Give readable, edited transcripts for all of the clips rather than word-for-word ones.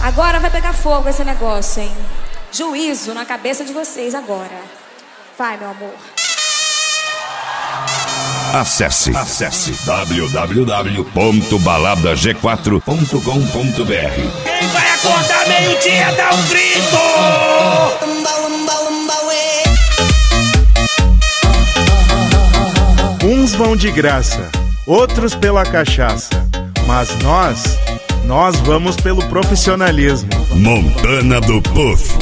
Agora vai pegar fogo esse negócio, hein? Juízo na cabeça de vocês agora. Vai, meu amor. Acesse www.baladag4.com.br. Quem vai acordar meio-dia dá um grito! Uns vão de graça, outros pela cachaça, mas nós vamos pelo profissionalismo. Montana do Puff.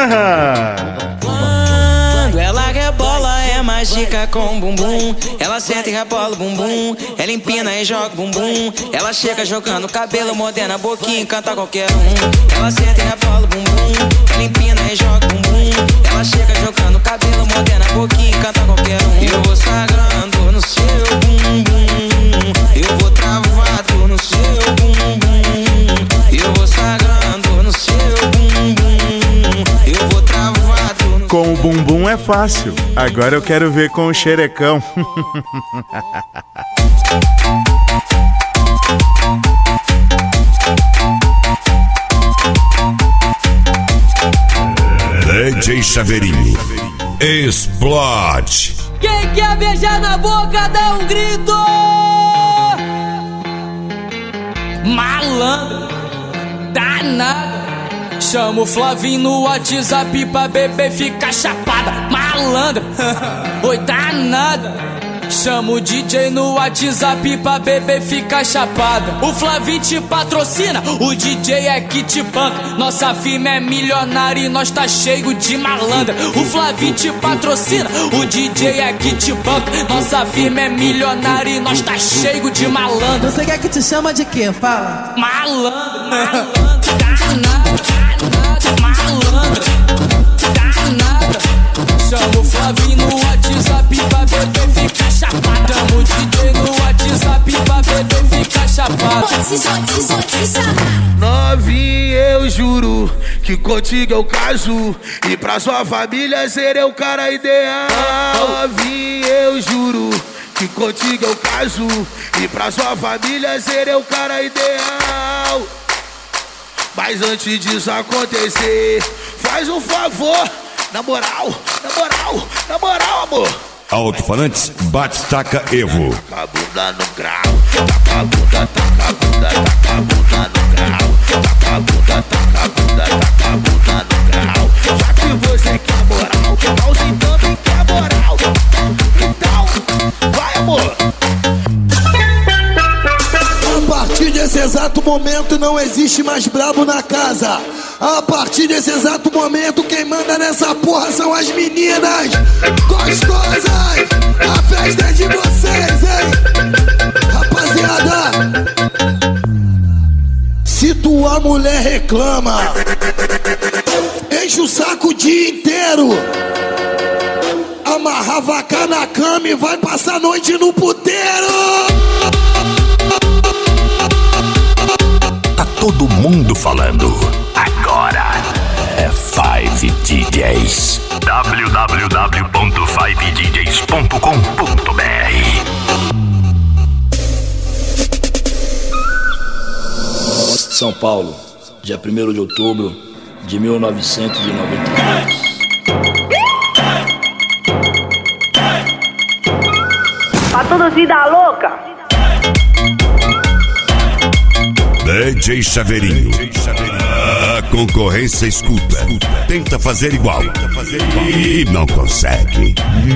Quando ela rebola é mágica com bumbum. Ela senta e rebola o bumbum. Ela empina e joga o bumbum. Ela chega jogando cabelo, mordendo a boquinha, canta qualquer um. Ela senta e rebola o bumbum. Ela empina e joga o bumbum. Ela chega jogando cabelo, mordendo a boquinha, canta qualquer um. Eu vou sagrando no seu bumbum. Eu vou travado no seu bumbum. Eu vou sagrando no seu bumbum. Eu vou travado no... Com o bumbum é fácil, agora eu quero ver com o xerecão. DJ Chaveirinho. Explode. Quem quer beijar na boca dá um grito. Malandro, danado. Chama o Flavinho no WhatsApp pra bebê ficar chapada. Malandra, oi danada. Chama o DJ no WhatsApp pra bebê ficar chapada. O Flavinho te patrocina, o DJ é que te banca. Nossa firma é milionária e nós tá cheio de malandra. O Flavinho te patrocina, o DJ é que te banca. Nossa firma é milionária e nós tá cheio de malandra. Você quer que te chama de quê? Fala. Malandro, malandro, danado, malandro, danado. Chama o Flavinho no WhatsApp pra bebê ficar chapada. Chama o DJ no WhatsApp pra bebê ficar chapada. Novinha, eu juro que contigo eu caso e pra sua família serei o cara ideal. Novinha, eu juro que contigo eu caso e pra sua família serei o cara ideal. Mas antes disso acontecer, faz um favor. Na moral, amor. Alto-falantes Batistaca Evo. Taca a bunda no grau. Taca a bunda no grau. Taca a bunda no grau. Já que você quer moral, Calzinho também quer moral. Então, vai, amor. A partir desse exato momento não existe mais brabo na casa. A partir desse exato momento quem manda nessa porra são as meninas gostosas. A festa é de vocês, hein? Rapaziada, se tua mulher reclama, enche o saco o dia inteiro, amarra a vaca na cama e vai passar a noite no puteiro. Tá todo mundo falando. Agora é 5 DJs. www.5djs.com.br. São Paulo, dia 1º de outubro de 1992. Pra toda vida louca. DJ Chaveirinho. A concorrência escuta. Tenta fazer igual. E não consegue.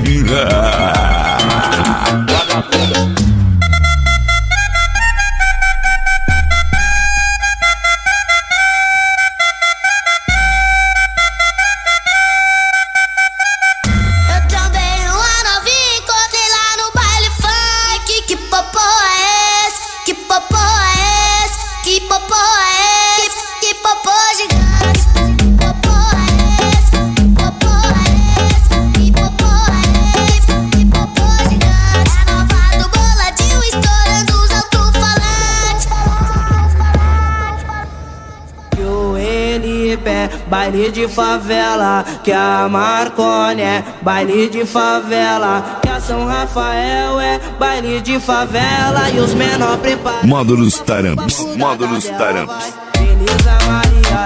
Baile de favela, que a Marconi é baile de favela, que a São Rafael é baile de favela e os menor preparados. Módulos Taramps. Elisa Maria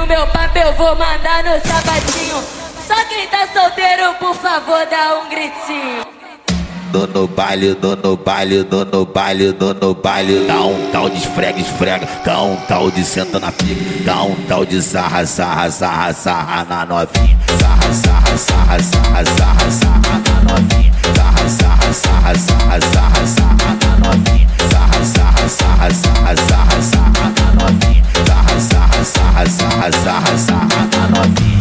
meu papo eu vou mandar no sapatinho. Só quem tá solteiro, por favor, dá um gritinho. No baile, no baile, no baile, no baile. Dá um tal de esfrega, esfrega. Dá um tal de senta na pica. Dá um tal de sarra, sarra, sarra, sarra na novinha. Sarra, sarra, sarra, sarra, sarra, sarra na novinha. Sarra, sarra, sarra, sarra, sarra, sarra na novinha. Sarra, sarra, sarra, sarra, sarra, sarra na novinha. Sarra, sarra, sarra, sarra, sarra, sarra na novinha.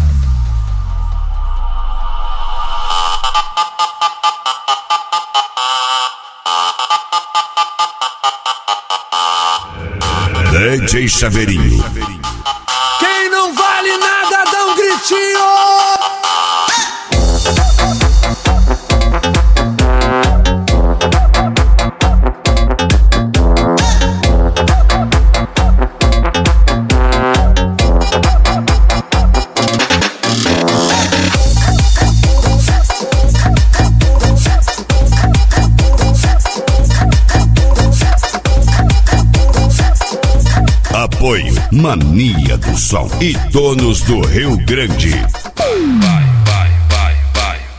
DJ Chaveirinho. Quem não vale nada dá um gritinho. Apoio Mania do Som e Donos do Rio Grande. Vai.